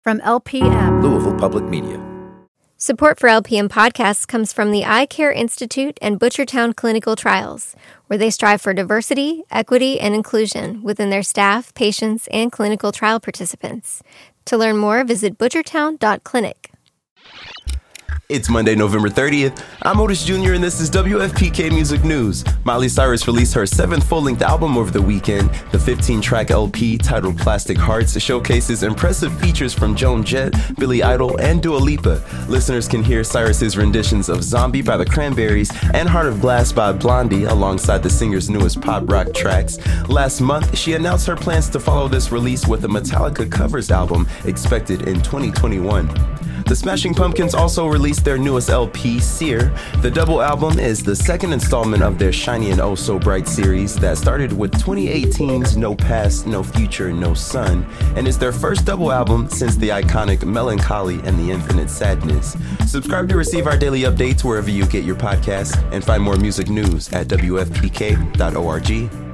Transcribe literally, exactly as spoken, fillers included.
From L P M, Louisville Public Media. Support for L P M podcasts comes from the Eye Care Institute and Butchertown Clinical Trials, where they strive for diversity, equity, and inclusion within their staff, patients, and clinical trial participants. To learn more, visit butchertown dot clinic. It's Monday, November thirtieth. I'm Otis Junior and this is W F P K Music News. Miley Cyrus released her seventh full-length album over the weekend. The fifteen-track L P titled Plastic Hearts showcases impressive features from Joan Jett, Billy Idol, and Dua Lipa. Listeners can hear Cyrus's renditions of Zombie by the Cranberries and Heart of Glass by Blondie alongside the singer's newest pop rock tracks. Last month, she announced her plans to follow this release with a Metallica covers album expected in twenty twenty-one. The Smashing Pumpkins also released their newest L P, Sear. The double album is the second installment of their Shiny and Oh So Bright series that started with twenty eighteen's No Past, No Future, No Sun, and is their first double album since the iconic Melancholy and the Infinite Sadness. Subscribe to receive our daily updates wherever you get your podcasts, and find more music news at W F P K dot org.